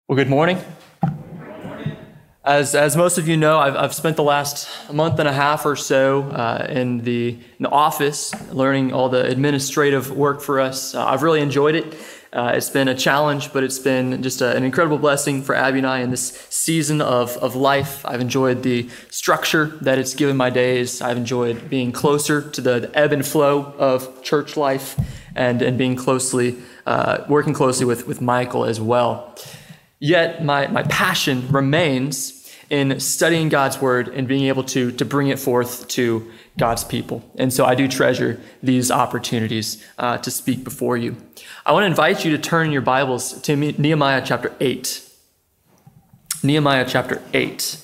Well, good morning. As most of you know, I've spent the last month and a half or so in the office learning all the administrative work for us. I've really enjoyed it. It's been a challenge, but it's been just an incredible blessing for Abby and I in this season of life. I've enjoyed the structure that it's given my days. I've enjoyed being closer to the ebb and flow of church life and being working closely with Michael as well. Yet my passion remains in studying God's word and being able to bring it forth to God's people. And so I do treasure these opportunities to speak before you. I want to invite you to turn your Bibles to Nehemiah chapter 8. Nehemiah chapter 8.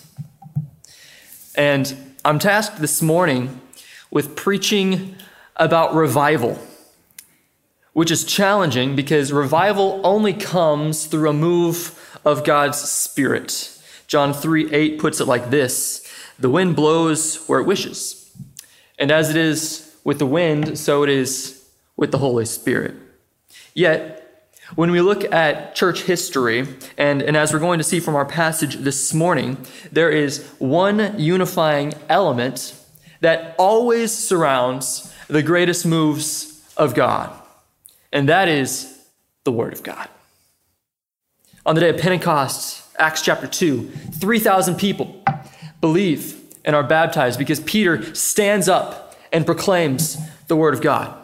And I'm tasked this morning with preaching about revival, which is challenging because revival only comes through a move of God's Spirit. John 3:8 puts it like this: the wind blows where it wishes. And as it is with the wind, so it is with the Holy Spirit. Yet, when we look at church history, and as we're going to see from our passage this morning, there is one unifying element that always surrounds the greatest moves of God, and that is the Word of God. On the day of Pentecost, Acts chapter 2, 3,000 people believe and are baptized because Peter stands up and proclaims the Word of God.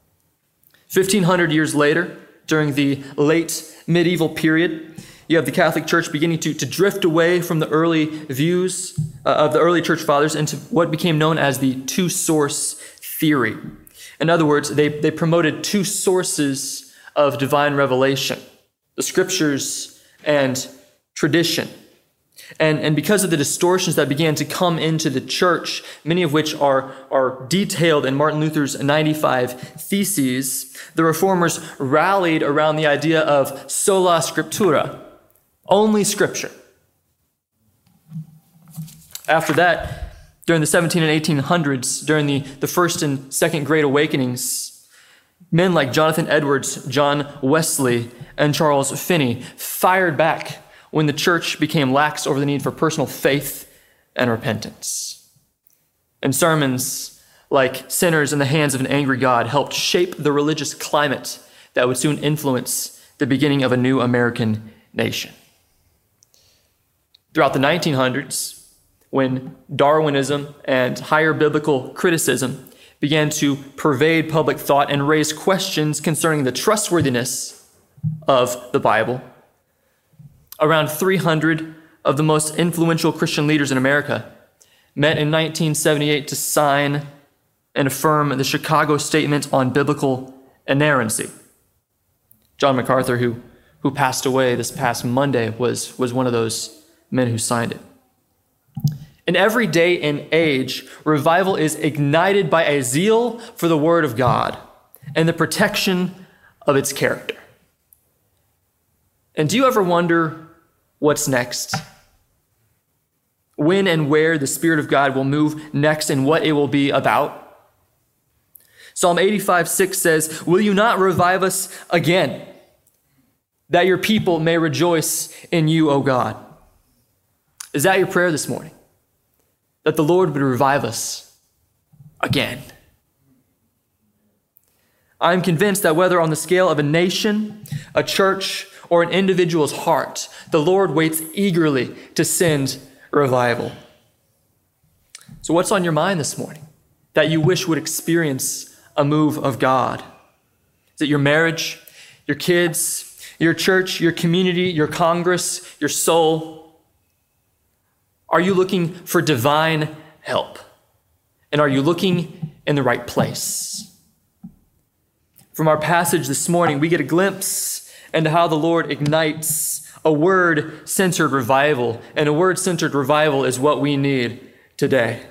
1,500 years later, during the late medieval period, you have the Catholic Church beginning to drift away from the early views of the early church fathers into what became known as the two-source theory. In other words, they promoted two sources of divine revelation: the scriptures and tradition. And because of the distortions that began to come into the church, many of which are detailed in Martin Luther's 95 Theses, the reformers rallied around the idea of sola scriptura, only scripture. After that, during the 17 and 1800s, during the First and Second Great Awakenings, men like Jonathan Edwards, John Wesley, and Charles Finney fired back when the church became lax over the need for personal faith and repentance. And sermons like Sinners in the Hands of an Angry God helped shape the religious climate that would soon influence the beginning of a new American nation. Throughout the 1900s, when Darwinism and higher biblical criticism began to pervade public thought and raise questions concerning the trustworthiness of the Bible, around 300 of the most influential Christian leaders in America met in 1978 to sign and affirm the Chicago Statement on Biblical Inerrancy. John MacArthur, who passed away this past Monday, was one of those men who signed it. In every day and age, revival is ignited by a zeal for the Word of God and the protection of its character. And do you ever wonder what's next? When and where the Spirit of God will move next and what it will be about? Psalm 85:6 says, "Will you not revive us again, that your people may rejoice in you, O God?" Is that your prayer this morning? That the Lord would revive us again? I'm convinced that whether on the scale of a nation, a church, or an individual's heart, the Lord waits eagerly to send revival. So what's on your mind this morning that you wish would experience a move of God? Is it your marriage, your kids, your church, your community, your Congress, your soul? Are you looking for divine help? And are you looking in the right place? From our passage this morning, we get a glimpse into how the Lord ignites a word-centered revival, and a word-centered revival is what we need today.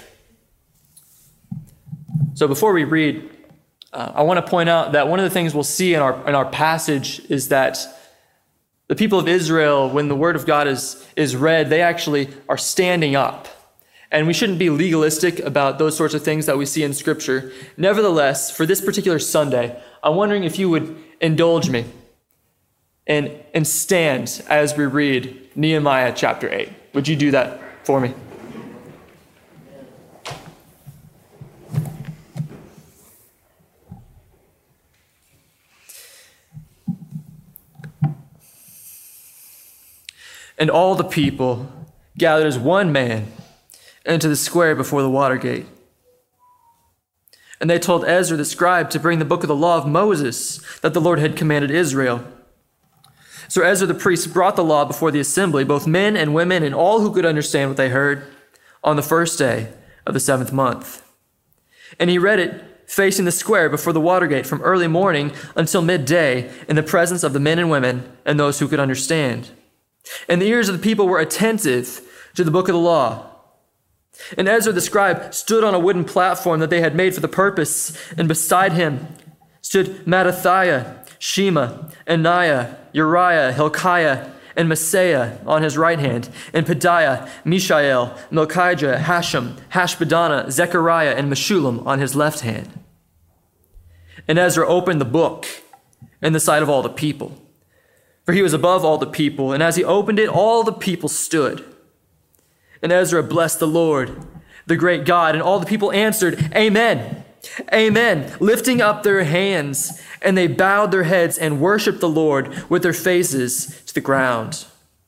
So before we read, I want to point out that one of the things we'll see in our passage is that the people of Israel, when the Word of God is read, they actually are standing up. And we shouldn't be legalistic about those sorts of things that we see in Scripture. Nevertheless, for this particular Sunday, I'm wondering if you would indulge me and stand as we read Nehemiah chapter 8. Would you do that for me? And all the people gathered as one man into the square before the water gate. And they told Ezra the scribe to bring the book of the law of Moses that the Lord had commanded Israel. So Ezra the priest brought the law before the assembly, both men and women and all who could understand what they heard, on the first day of the 7th month. And he read it facing the square before the water gate from early morning until midday in the presence of the men and women and those who could understand. And the ears of the people were attentive to the book of the law. And Ezra the scribe stood on a wooden platform that they had made for the purpose, and beside him stood Mattathiah, Shema, Ananiah, Uriah, Hilkiah, and Maaseiah on his right hand, and Pedaiah, Mishael, Malchijah, Hashem, Hashbaddanah, Zechariah, and Meshullam on his left hand. And Ezra opened the book in the sight of all the people, for he was above all the people, and as he opened it, all the people stood. And Ezra blessed the Lord, the great God, and all the people answered, Amen, Amen, lifting up their hands, and they bowed their heads and worshiped the Lord with their faces to the ground.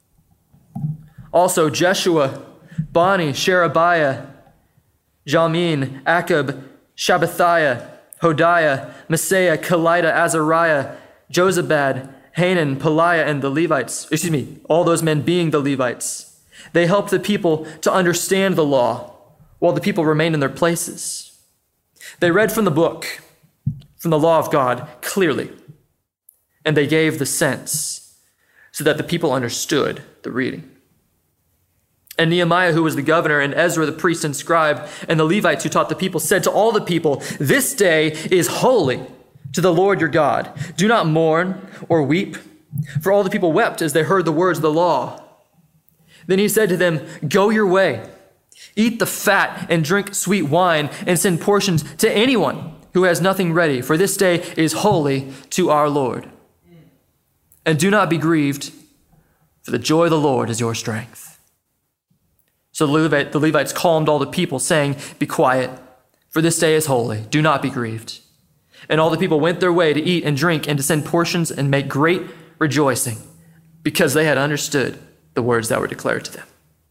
Also Jeshua, Bani, Sherebiah, Jamin, Akab, Shabbathiah, Hodiah, Maaseiah, Kelita, Azariah, Jozabad, Hanan, Peliah, and the Levites, all those men being the Levites. They helped the people to understand the law while the people remained in their places. They read from the book, from the law of God, clearly, and they gave the sense so that the people understood the reading. And Nehemiah, who was the governor, and Ezra, the priest and scribe, and the Levites who taught the people, said to all the people, This day is holy to the Lord your God. Do not mourn or weep. For all the people wept as they heard the words of the law. Then he said to them, Go your way, eat the fat and drink sweet wine, and send portions to anyone who has nothing ready, for this day is holy to our Lord. And do not be grieved, for the joy of the Lord is your strength. So the Levites calmed all the people, saying, Be quiet, for this day is holy. Do not be grieved. And all the people went their way to eat and drink and to send portions and make great rejoicing, because they had understood the words that were declared to them.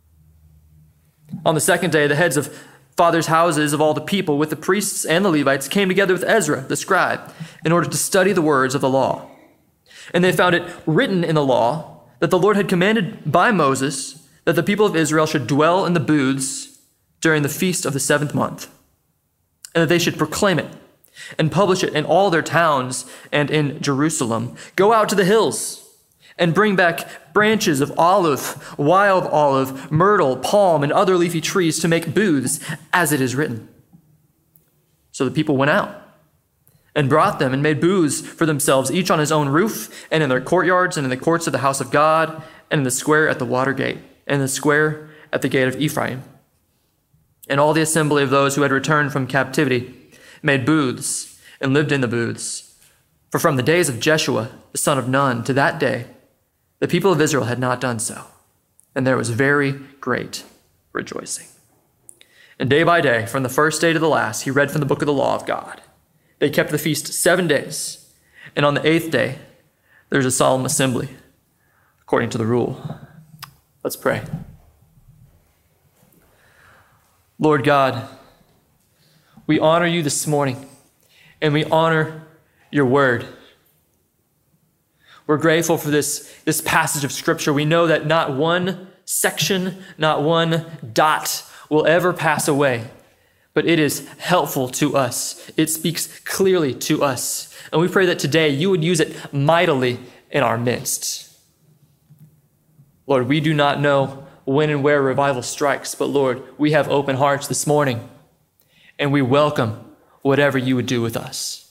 On the second day, the heads of fathers' houses of all the people with the priests and the Levites came together with Ezra, the scribe, in order to study the words of the law. And they found it written in the law that the Lord had commanded by Moses that the people of Israel should dwell in the booths during the feast of the 7th month, and that they should proclaim it and publish it in all their towns and in Jerusalem. Go out to the hills and bring back branches of olive, wild olive, myrtle, palm, and other leafy trees to make booths, as it is written. So the people went out and brought them and made booths for themselves, each on his own roof, and in their courtyards, and in the courts of the house of God, and in the square at the water gate, and in the square at the gate of Ephraim. And all the assembly of those who had returned from captivity made booths and lived in the booths. For from the days of Jeshua, the son of Nun, to that day, the people of Israel had not done so, and there was very great rejoicing. And day by day, from the first day to the last, he read from the book of the law of God. They kept the feast 7 days, and on the 8th day, there was a solemn assembly, according to the rule. Let's pray. Lord God, we honor you this morning, and we honor your word. We're grateful for this passage of Scripture. We know that not one section, not one dot will ever pass away, but it is helpful to us. It speaks clearly to us. And we pray that today you would use it mightily in our midst. Lord, we do not know when and where revival strikes, but Lord, we have open hearts this morning, and we welcome whatever you would do with us.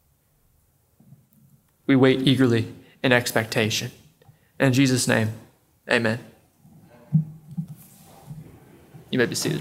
We wait eagerly in expectation. In Jesus' name, amen. You may be seated.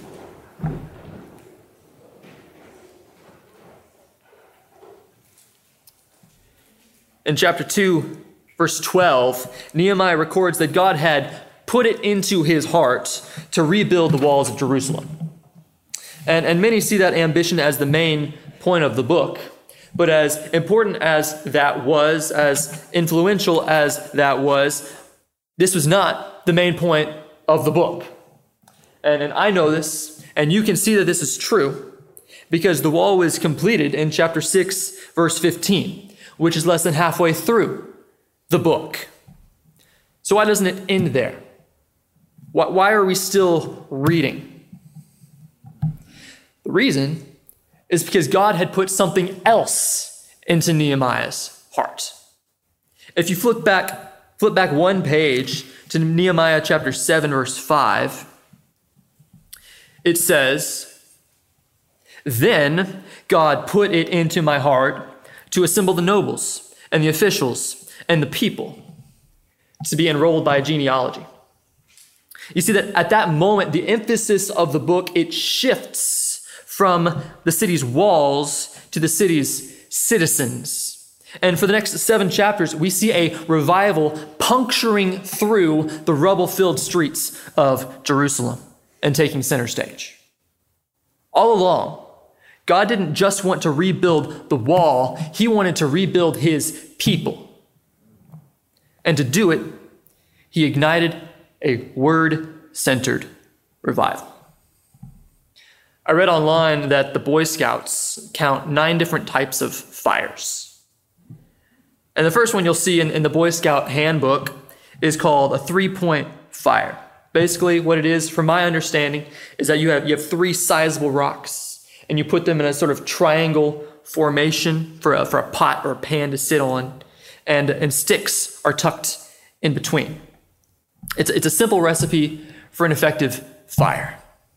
In chapter 2, verse 12, Nehemiah records that God had put it into his heart to rebuild the walls of Jerusalem. And many see that ambition as the main point of the book. But as important as that was, as influential as that was, this was not the main point of the book. And I know this, and you can see that this is true, because the wall was completed in chapter 6, verse 15, which is less than halfway through the book. So why doesn't it end there? Why are we still reading? The reason is because God had put something else into Nehemiah's heart. If you flip back one page to Nehemiah chapter 7, verse 5, it says, "Then God put it into my heart to assemble the nobles and the officials and the people to be enrolled by genealogy." You see that at that moment, the emphasis of the book, it shifts from the city's walls to the city's citizens. And for the next 7 chapters, we see a revival puncturing through the rubble-filled streets of Jerusalem and taking center stage. All along, God didn't just want to rebuild the wall, he wanted to rebuild his people. And to do it, he ignited a word-centered revival. I read online that the Boy Scouts count 9 different types of fires. And the first one you'll see in the Boy Scout handbook is called a 3-point fire. Basically, what it is, from my understanding, is that you have 3 sizable rocks, and you put them in a sort of triangle formation for a pot or a pan to sit on, and sticks are tucked in between. It's a simple recipe for an effective fire.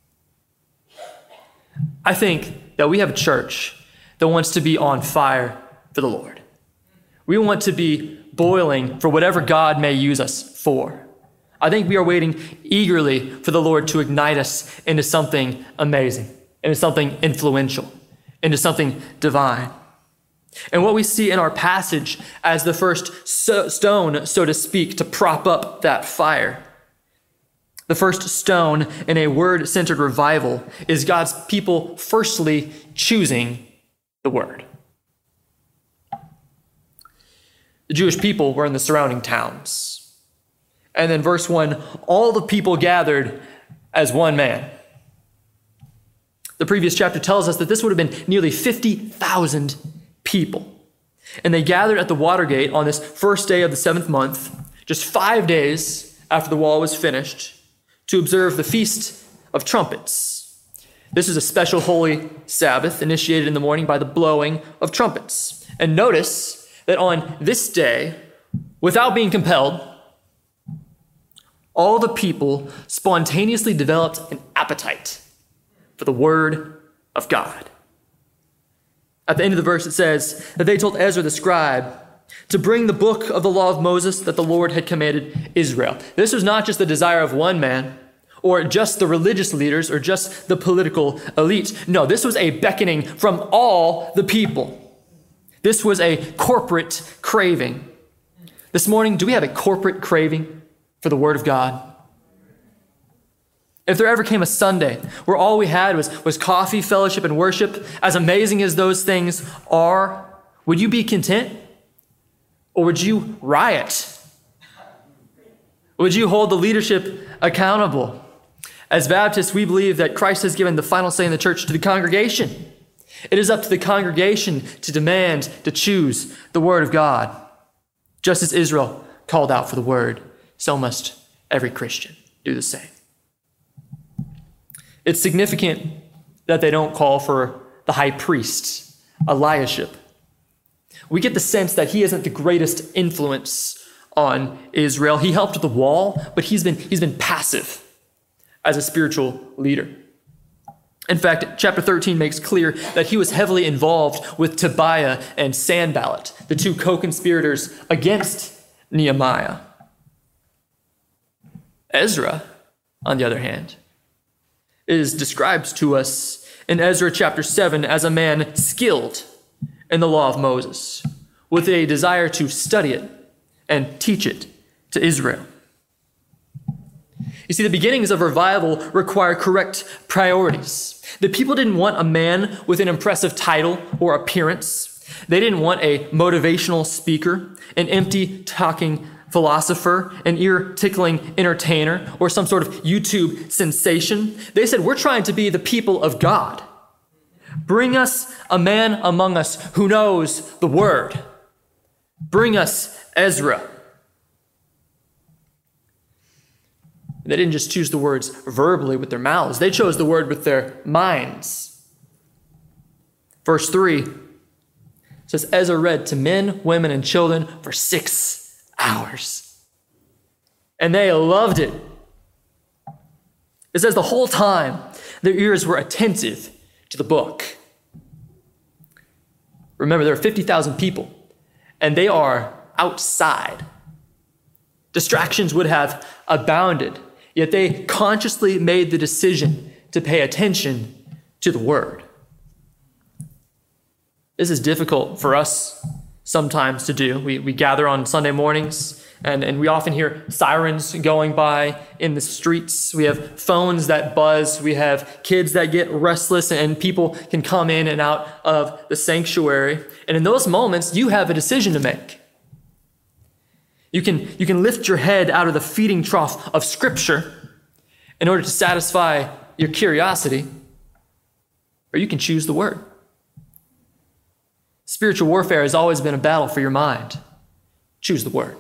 I think that we have a church that wants to be on fire for the Lord. We want to be boiling for whatever God may use us for. I think we are waiting eagerly for the Lord to ignite us into something amazing, into something influential, into something divine. And what we see in our passage as the first stone, so to speak, to prop up that fire, the first stone in a word-centered revival, is God's people firstly choosing the word. The Jewish people were in the surrounding towns. And then verse 1, all the people gathered as one man. The previous chapter tells us that this would have been nearly 50,000 people. And they gathered at the Watergate on this first day of the 7th month, just 5 days after the wall was finished, to observe the Feast of Trumpets. This is a special holy Sabbath initiated in the morning by the blowing of trumpets. And notice that on this day, without being compelled, all the people spontaneously developed an appetite for the word of God. At the end of the verse, it says that they told Ezra the scribe to bring the book of the law of Moses that the Lord had commanded Israel. This was not just the desire of one man, or just the religious leaders, or just the political elite. No, this was a beckoning from all the people. This was a corporate craving. This morning, do we have a corporate craving for the Word of God? If there ever came a Sunday where all we had was coffee, fellowship, and worship, as amazing as those things are, would you be content? Or would you riot? Would you hold the leadership accountable? As Baptists, we believe that Christ has given the final say in the church to the congregation. It is up to the congregation to demand, to choose the Word of God. Just as Israel called out for the Word, so must every Christian do the same. It's significant that they don't call for the high priest, Eliashib. We get the sense that he isn't the greatest influence on Israel. He helped with the wall, but he's been passive as a spiritual leader. In fact, chapter 13 makes clear that he was heavily involved with Tobiah and Sanballat, the 2 co-conspirators against Nehemiah. Ezra, on the other hand, is described to us in Ezra chapter 7 as a man skilled in the law of Moses, with a desire to study it and teach it to Israel. You see, the beginnings of revival require correct priorities. The people didn't want a man with an impressive title or appearance. They didn't want a motivational speaker, an empty talking philosopher, an ear-tickling entertainer, or some sort of YouTube sensation. They said, we're trying to be the people of God. Bring us a man among us who knows the word. Bring us Ezra. They didn't just choose the words verbally with their mouths. They chose the word with their minds. Verse 3 says, Ezra read to men, women, and children for 6 hours. And they loved it. It says the whole time their ears were attentive to the book. Remember, there are 50,000 people, and they are outside. Distractions would have abounded, yet they consciously made the decision to pay attention to the word. This is difficult for us sometimes to do. We gather on Sunday mornings, and we often hear sirens going by in the streets. We have phones that buzz. We have kids that get restless, and people can come in and out of the sanctuary. And in those moments, you have a decision to make. You can lift your head out of the feeding trough of Scripture in order to satisfy your curiosity, or you can choose the word. Spiritual warfare has always been a battle for your mind. Choose the word.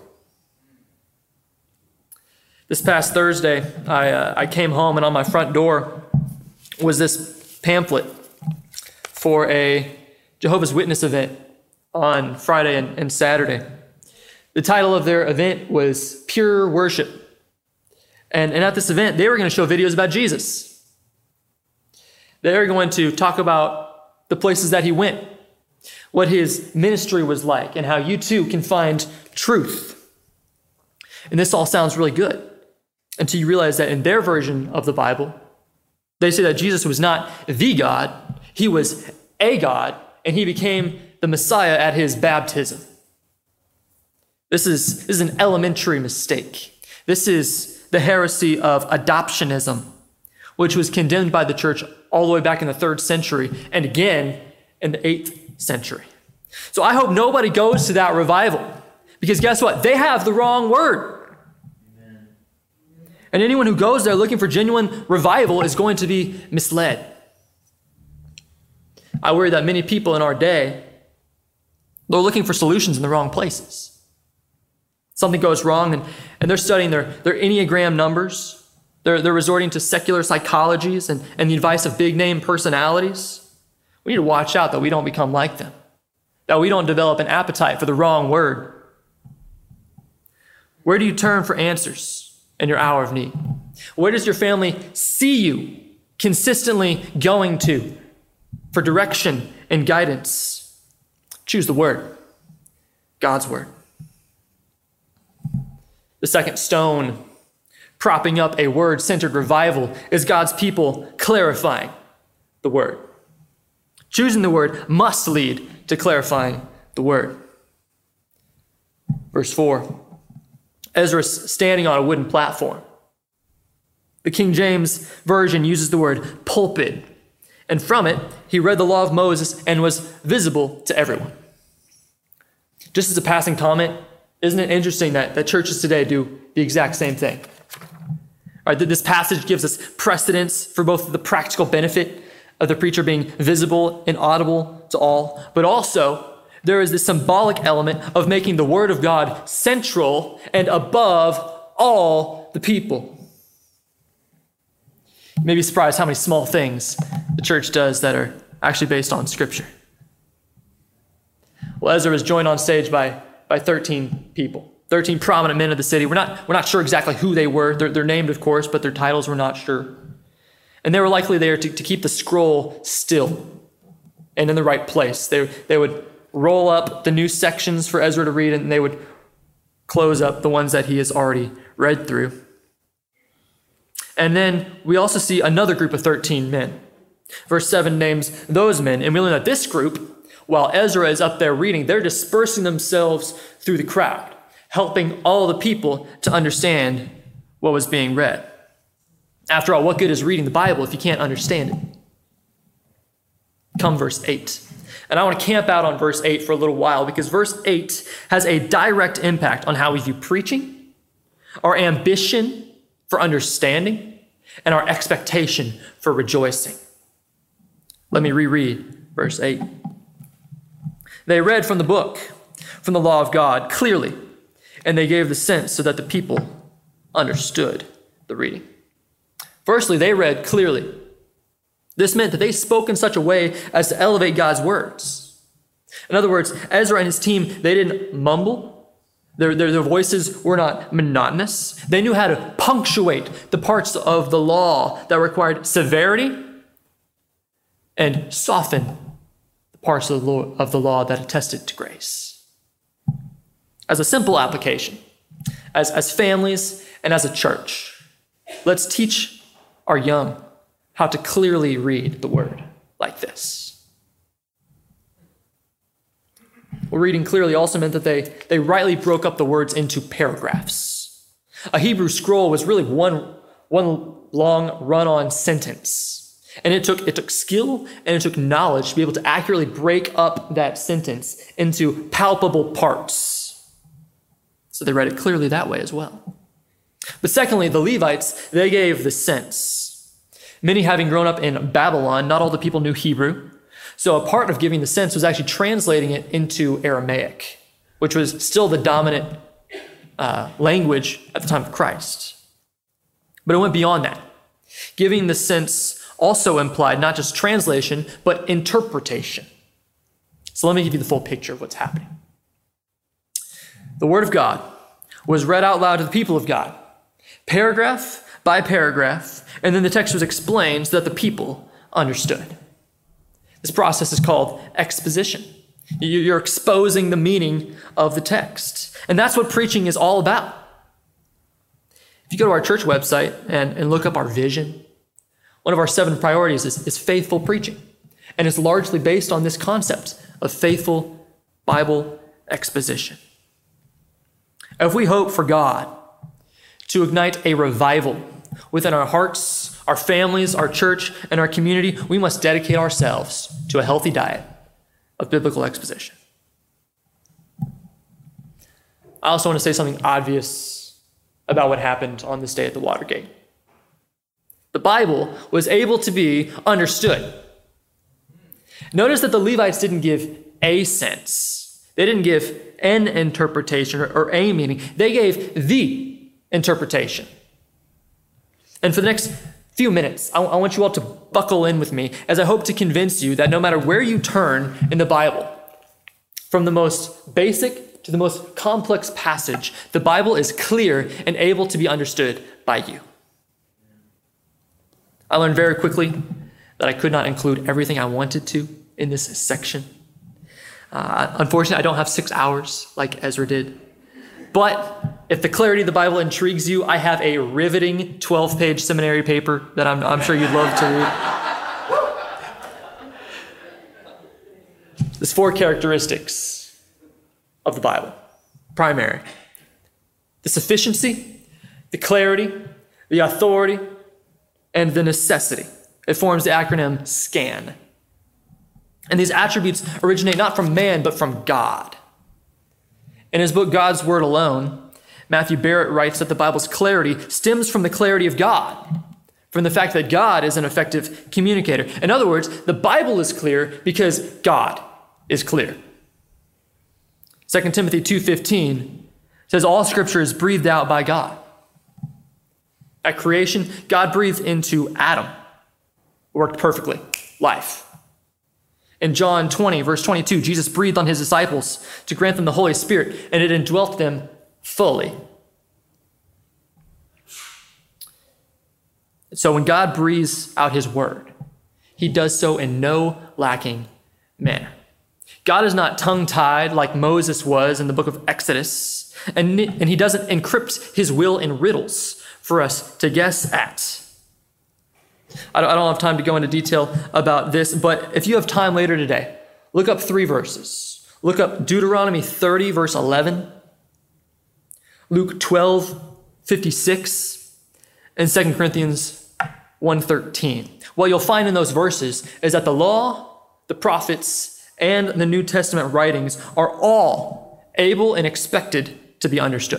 This past Thursday, I came home, and on my front door was this pamphlet for a Jehovah's Witness event on Friday and Saturday. The title of their event was Pure Worship. And at this event, they were going to show videos about Jesus. They were going to talk about the places that he went, what his ministry was like, and how you too can find truth. And this all sounds really good until you realize that in their version of the Bible, they say that Jesus was not the God, he was a God, and he became the Messiah at his baptism. This is an elementary mistake. This is the heresy of adoptionism, which was condemned by the church all the way back in the 3rd century and again in the 8th century. So I hope nobody goes to that revival, because guess what? They have the wrong word. Amen. And anyone who goes there looking for genuine revival is going to be misled. I worry that many people in our day, they're looking for solutions in the wrong places. Something goes wrong, and they're studying their Enneagram numbers. They're resorting to secular psychologies and the advice of big-name personalities. We need to watch out that we don't become like them, that we don't develop an appetite for the wrong word. Where do you turn for answers in your hour of need? Where does your family see you consistently going to for direction and guidance? Choose the word, God's word. The second stone propping up a word-centered revival is God's people clarifying the word. Choosing the word must lead to clarifying the word. Verse 4, Ezra's standing on a wooden platform. The King James Version uses the word pulpit, and from it, he read the law of Moses and was visible to everyone. Just as a passing comment, isn't it interesting that churches today do the exact same thing? All right, this passage gives us precedence for both the practical benefit of the preacher being visible and audible to all, but also there is this symbolic element of making the word of God central and above all the people. You may be surprised how many small things the church does that are actually based on Scripture. Well, Ezra was joined on stage by 13 people, 13 prominent men of the city. We're not sure exactly who they were. They're named, of course, but their titles we're not sure. And they were likely there to keep the scroll still and in the right place. They would roll up the new sections for Ezra to read, and they would close up the ones that he has already read through. And then we also see another group of 13 men. Verse 7 names those men, and we learn that this group, while Ezra is up there reading, they're dispersing themselves through the crowd. helping all the people to understand what was being read. After all, what good is reading the Bible if you can't understand it? Come verse 8. And I want to camp out on verse 8 for a little while because verse 8 has a direct impact on how we view preaching, our ambition for understanding, and our expectation for rejoicing. Let me reread verse 8. They read from the book, from the law of God, clearly, and they gave the sense so that the people understood the reading. Firstly, they read clearly. This meant that they spoke in such a way as to elevate God's words. In other words, Ezra and his team, they didn't mumble. Their voices were not monotonous. They knew how to punctuate the parts of the law that required severity and soften the parts of the law that attested to grace. As a simple application, as families and as a church, let's teach our young how to clearly read the word like this. Well, reading clearly also meant that they rightly broke up the words into paragraphs. A Hebrew scroll was really one long run-on sentence. And it took skill and it took knowledge to be able to accurately break up that sentence into palpable parts. So they read it clearly that way as well. But secondly, the Levites, they gave the sense. Many having grown up in Babylon, not all the people knew Hebrew. So a part of giving the sense was actually translating it into Aramaic, which was still the dominant language at the time of Christ. But it went beyond that. Giving the sense also implied not just translation, but interpretation. So let me give you the full picture of what's happening. The Word of God was read out loud to the people of God, paragraph by paragraph, and then the text was explained so that the people understood. This process is called exposition. You're exposing the meaning of the text. And that's what preaching is all about. If you go to our church website and look up our vision, one of our 7 priorities is faithful preaching. And it's largely based on this concept of faithful Bible exposition. If we hope for God to ignite a revival within our hearts, our families, our church, and our community, we must dedicate ourselves to a healthy diet of biblical exposition. I also want to say something obvious about what happened on this day at the Watergate. The Bible was able to be understood. Notice that the Levites didn't give a sense. They didn't give an interpretation or a meaning. They gave the interpretation. And for the next few minutes, I want you all to buckle in with me as I hope to convince you that no matter where you turn in the Bible, from the most basic to the most complex passage, the Bible is clear and able to be understood by you. I learned very quickly that I could not include everything I wanted to in this section. Unfortunately, I don't have 6 hours like Ezra did. But if the clarity of the Bible intrigues you, I have a riveting 12-page seminary paper that I'm sure you'd love to read. There's 4 characteristics of the Bible. Primary: the sufficiency, the clarity, the authority, and the necessity. It forms the acronym SCAN. And these attributes originate not from man, but from God. In his book, God's Word Alone, Matthew Barrett writes that the Bible's clarity stems from the clarity of God, from the fact that God is an effective communicator. In other words, the Bible is clear because God is clear. 2 Timothy 2:15 says all Scripture is breathed out by God. At creation, God breathed into Adam. It worked perfectly. Life. In John 20, verse 22, Jesus breathed on his disciples to grant them the Holy Spirit, and it indwelt them fully. So when God breathes out his word, he does so in no lacking manner. God is not tongue-tied like Moses was in the book of Exodus, and he doesn't encrypt his will in riddles for us to guess at. I don't have time to go into detail about this, but if you have time later today, look up 3 verses. Look up Deuteronomy 30, verse 11, Luke 12:56, and 2 Corinthians 1:13. What you'll find in those verses is that the law, the prophets, and the New Testament writings are all able and expected to be understood.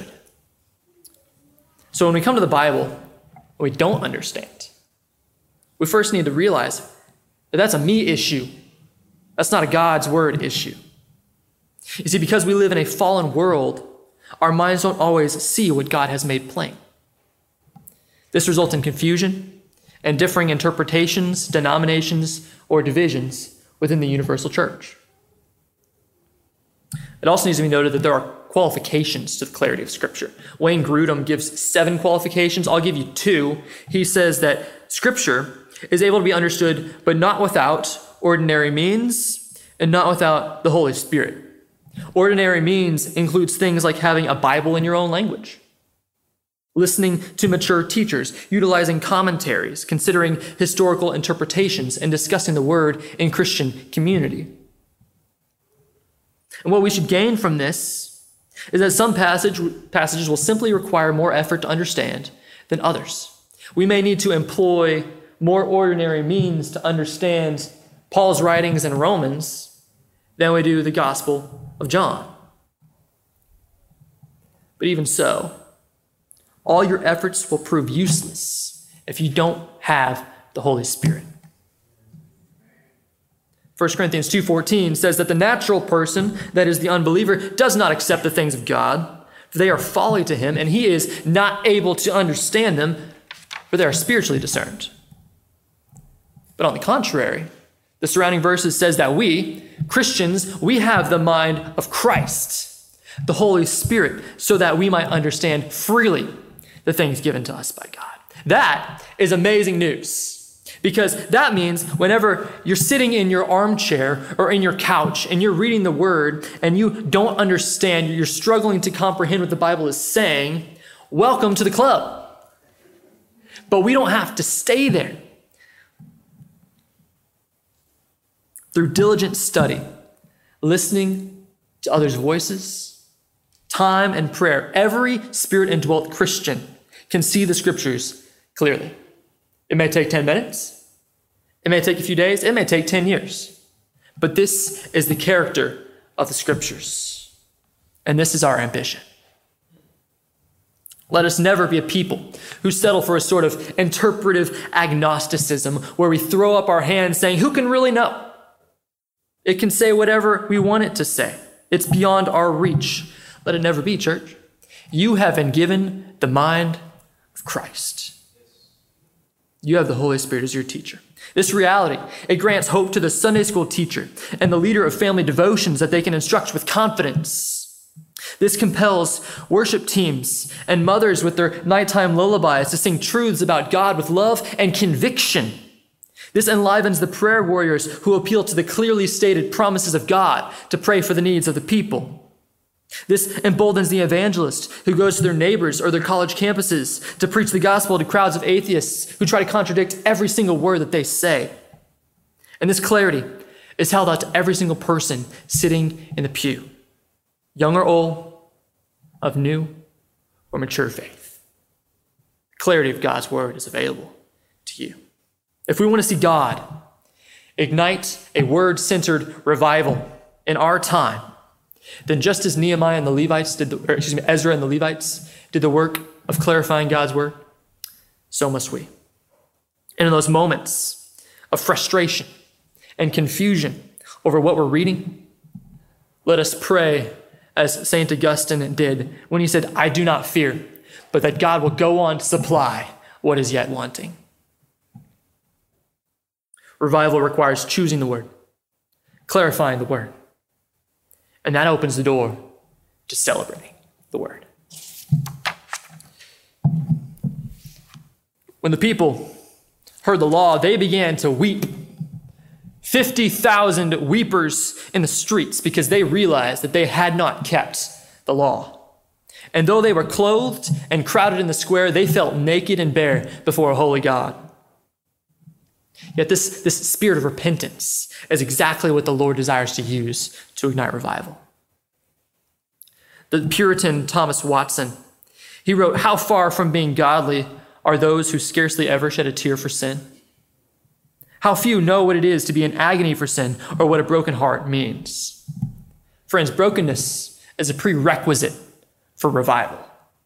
So when we come to the Bible, we don't understand. We first need to realize that that's a me issue. That's not a God's word issue. You see, because we live in a fallen world, our minds don't always see what God has made plain. This results in confusion and differing interpretations, denominations, or divisions within the universal church. It also needs to be noted that there are qualifications to the clarity of Scripture. Wayne Grudem gives 7 qualifications. I'll give you 2. He says that Scripture is able to be understood, but not without ordinary means and not without the Holy Spirit. Ordinary means includes things like having a Bible in your own language, listening to mature teachers, utilizing commentaries, considering historical interpretations, and discussing the Word in Christian community. And what we should gain from this is that some passages will simply require more effort to understand than others. We may need to employ more ordinary means to understand Paul's writings in Romans than we do the Gospel of John. But even so, all your efforts will prove useless if you don't have the Holy Spirit. 1 Corinthians 2:14 says that the natural person, that is the unbeliever, does not accept the things of God, for they are folly to him, and he is not able to understand them, for they are spiritually discerned. But on the contrary, the surrounding verses says that we, Christians, we have the mind of Christ, the Holy Spirit, so that we might understand freely the things given to us by God. That is amazing news. Because that means whenever you're sitting in your armchair or in your couch and you're reading the Word and you don't understand, you're struggling to comprehend what the Bible is saying, welcome to the club. But we don't have to stay there. Through diligent study, listening to others' voices, time and prayer, every Spirit-indwelt Christian can see the Scriptures clearly. It may take 10 minutes. It may take a few days. It may take 10 years. But this is the character of the Scriptures. And this is our ambition. Let us never be a people who settle for a sort of interpretive agnosticism where we throw up our hands saying, who can really know? It can say whatever we want it to say. It's beyond our reach. Let it never be, church. You have been given the mind of Christ. You have the Holy Spirit as your teacher. This reality, it grants hope to the Sunday school teacher and the leader of family devotions that they can instruct with confidence. This compels worship teams and mothers with their nighttime lullabies to sing truths about God with love and conviction. This enlivens the prayer warriors who appeal to the clearly stated promises of God to pray for the needs of the people. This emboldens the evangelist who goes to their neighbors or their college campuses to preach the gospel to crowds of atheists who try to contradict every single word that they say. And this clarity is held out to every single person sitting in the pew, young or old, of new or mature faith. Clarity of God's word is available to you. If we want to see God ignite a word-centered revival in our time, then just as Ezra and the Levites did the work of clarifying God's word, so must we. And in those moments of frustration and confusion over what we're reading, let us pray as St. Augustine did when he said, I do not fear, but that God will go on to supply what is yet wanting. Revival requires choosing the word, clarifying the word, and that opens the door to celebrating the word. When the people heard the law, they began to weep. 50,000 weepers in the streets because they realized that they had not kept the law. And though they were clothed and crowded in the square, they felt naked and bare before a holy God. Yet this spirit of repentance is exactly what the Lord desires to use to ignite revival. The Puritan Thomas Watson He wrote, "How far from being godly are those who scarcely ever shed a tear for sin? How few know what it is to be in agony for sin or what a broken heart means." Friends, brokenness is a prerequisite for revival.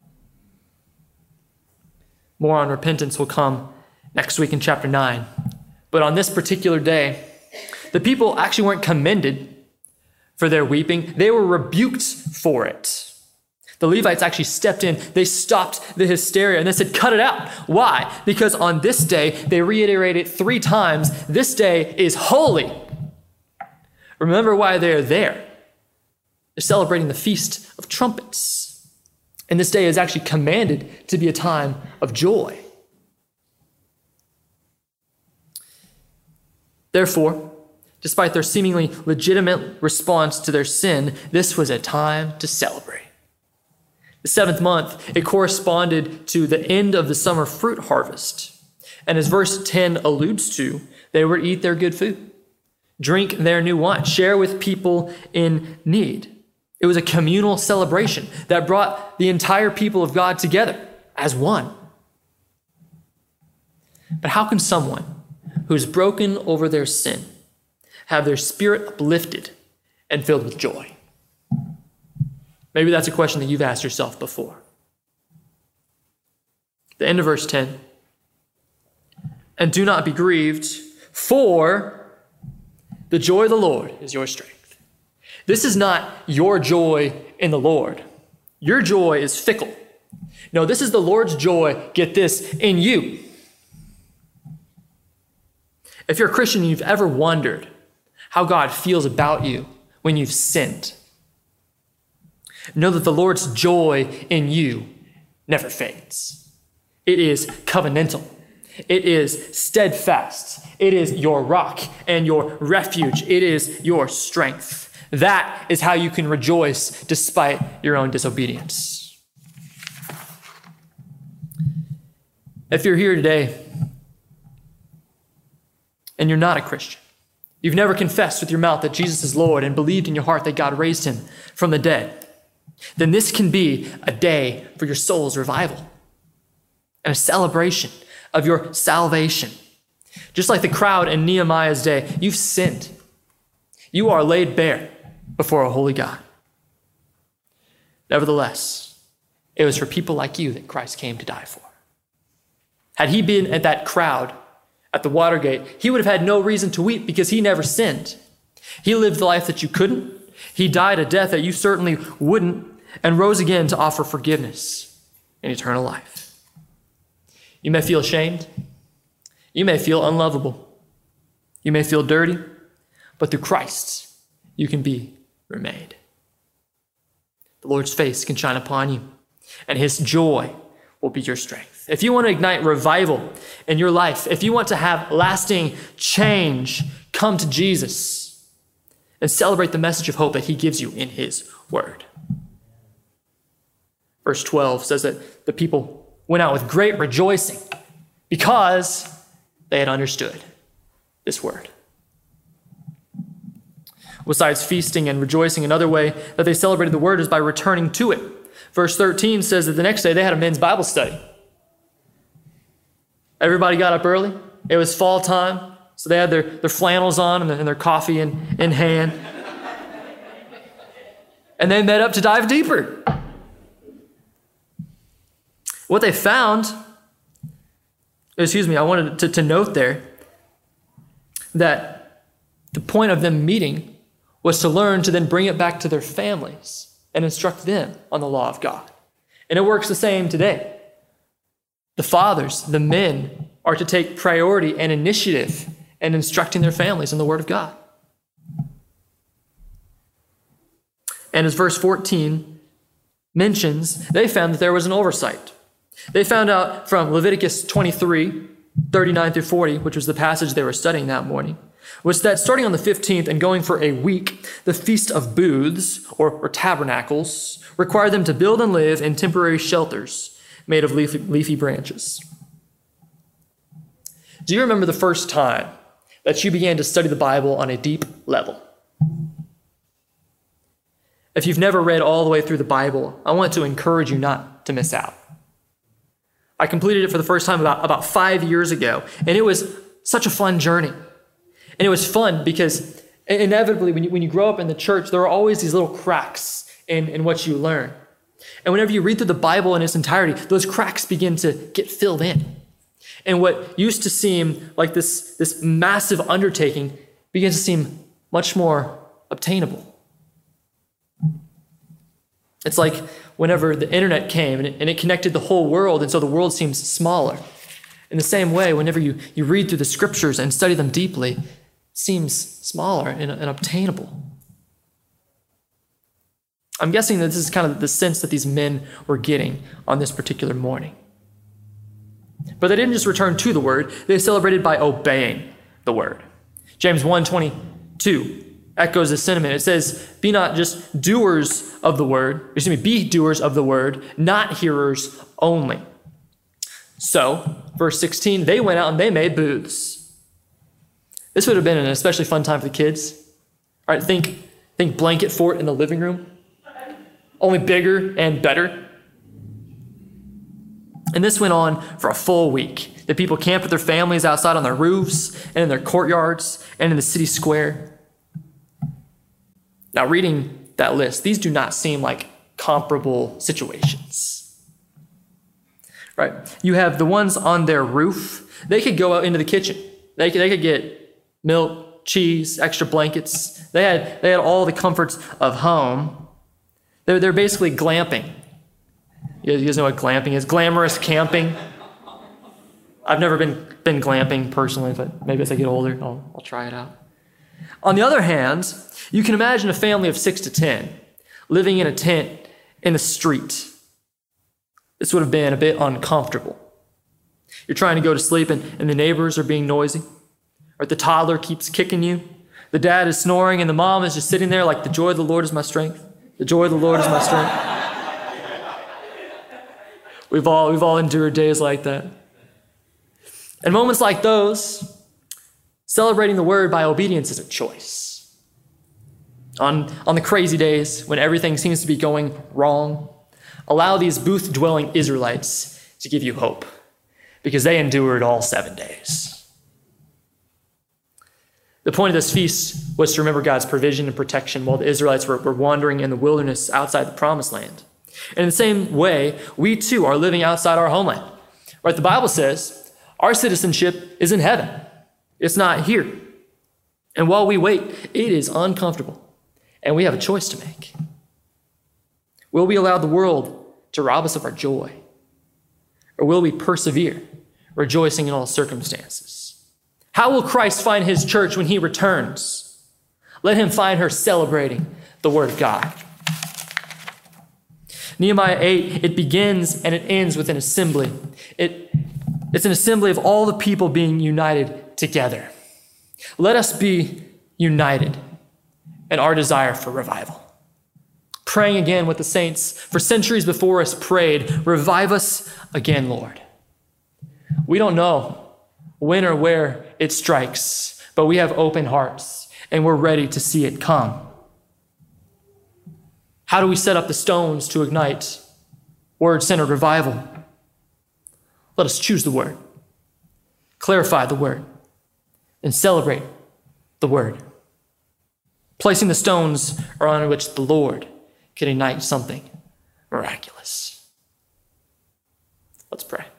More on repentance will come next week in chapter 9. But on this particular day, the people actually weren't commended for their weeping. They were rebuked for it. The Levites actually stepped in. They stopped the hysteria and they said, "Cut it out." Why? Because on this day, they reiterated 3 times, this day is holy. Remember why they're there. They're celebrating the Feast of Trumpets. And this day is actually commanded to be a time of joy. Therefore, despite their seemingly legitimate response to their sin, this was a time to celebrate. The 7th month, it corresponded to the end of the summer fruit harvest. And as verse 10 alludes to, they were to eat their good food, drink their new wine, share with people in need. It was a communal celebration that brought the entire people of God together as one. But how can someone who is broken over their sin have their spirit uplifted and filled with joy? Maybe that's a question that you've asked yourself before. The end of verse 10. "And do not be grieved, for the joy of the Lord is your strength." This is not your joy in the Lord. Your joy is fickle. No, this is the Lord's joy, get this, in you. If you're a Christian and you've ever wondered how God feels about you when you've sinned, know that the Lord's joy in you never fades. It is covenantal. It is steadfast. It is your rock and your refuge. It is your strength. That is how you can rejoice despite your own disobedience. If you're here today and you're not a Christian, you've never confessed with your mouth that Jesus is Lord and believed in your heart that God raised him from the dead, then this can be a day for your soul's revival and a celebration of your salvation. Just like the crowd in Nehemiah's day, you've sinned. You are laid bare before a holy God. Nevertheless, it was for people like you that Christ came to die for. Had he been at that crowd at the Watergate, he would have had no reason to weep because he never sinned. He lived the life that you couldn't. He died a death that you certainly wouldn't, and rose again to offer forgiveness and eternal life. You may feel ashamed. You may feel unlovable. You may feel dirty, but through Christ, you can be remade. The Lord's face can shine upon you, and his joy will be your strength. If you want to ignite revival in your life, if you want to have lasting change, come to Jesus and celebrate the message of hope that he gives you in his word. Verse 12 says that the people went out with great rejoicing because they had understood this word. Besides feasting and rejoicing, another way that they celebrated the word is by returning to it. Verse 13 says that the next day they had a men's Bible study. Everybody got up early. It was fall time, so they had their flannels on and their coffee in hand. And they met up to dive deeper. What they found, I wanted to note there that the point of them meeting was to learn to then bring it back to their families and instruct them on the law of God. And it works the same today. The fathers, the men, are to take priority and initiative in instructing their families in the Word of God. And as verse 14 mentions, they found that there was an oversight. They found out from Leviticus 23, 39 through 40, which was the passage they were studying that morning, was that starting on the 15th and going for a week, the Feast of Booths, or tabernacles, required them to build and live in temporary shelters made of leafy branches. Do you remember the first time that you began to study the Bible on a deep level? If you've never read all the way through the Bible, I want to encourage you not to miss out. I completed it for the first time about 5 years ago, and it was such a fun journey. And it was fun because inevitably, when you grow up in the church, there are always these little cracks in what you learn. And whenever you read through the Bible in its entirety, those cracks begin to get filled in. And what used to seem like this massive undertaking begins to seem much more obtainable. It's like whenever the internet came and it connected the whole world, and so the world seems smaller. In the same way, whenever you read through the scriptures and study them deeply, it seems smaller and obtainable. I'm guessing that this is kind of the sense that these men were getting on this particular morning. But they didn't just return to the word, they celebrated by obeying the word. James 1:22 echoes this sentiment. It says, be doers of the word, not hearers only. So, verse 16, they went out and they made booths. This would have been an especially fun time for the kids. All right, think blanket fort in the living room, only bigger and better. And this went on for a full week. The people camped with their families outside on their roofs and in their courtyards and in the city square. Now, reading that list, these do not seem like comparable situations. Right? You have the ones on their roof. They could go out into the kitchen. They could get milk, cheese, extra blankets. They had all the comforts of home. They're basically glamping. You guys know what glamping is? Glamorous camping. I've never been glamping personally, but maybe as I get older, I'll try it out. On the other hand, you can imagine a family of 6 to 10 living in a tent in the street. This would have been a bit uncomfortable. You're trying to go to sleep and the neighbors are being noisy, or the toddler keeps kicking you. The dad is snoring and the mom is just sitting there like, the joy of the Lord is my strength. The joy of the Lord is my strength. We've all endured days like that. And moments like those, celebrating the word by obedience is a choice. On the crazy days when everything seems to be going wrong, allow these booth-dwelling Israelites to give you hope, because they endured all 7 days. The point of this feast was to remember God's provision and protection while the Israelites were wandering in the wilderness outside the promised land. And in the same way, we too are living outside our homeland. Right? The Bible says our citizenship is in heaven. It's not here. And while we wait, it is uncomfortable. And we have a choice to make. Will we allow the world to rob us of our joy? Or will we persevere, rejoicing in all circumstances? How will Christ find his church when he returns? Let him find her celebrating the word of God. Nehemiah 8, it begins and it ends with an assembly. It's an assembly of all the people being united together. Let us be united in our desire for revival. Praying again what the saints for centuries before us prayed, revive us again, Lord. We don't know when or where it strikes, but we have open hearts and we're ready to see it come. How do we set up the stones to ignite word-centered revival? Let us choose the word, clarify the word, and celebrate the word. Placing the stones around which the Lord can ignite something miraculous. Let's pray.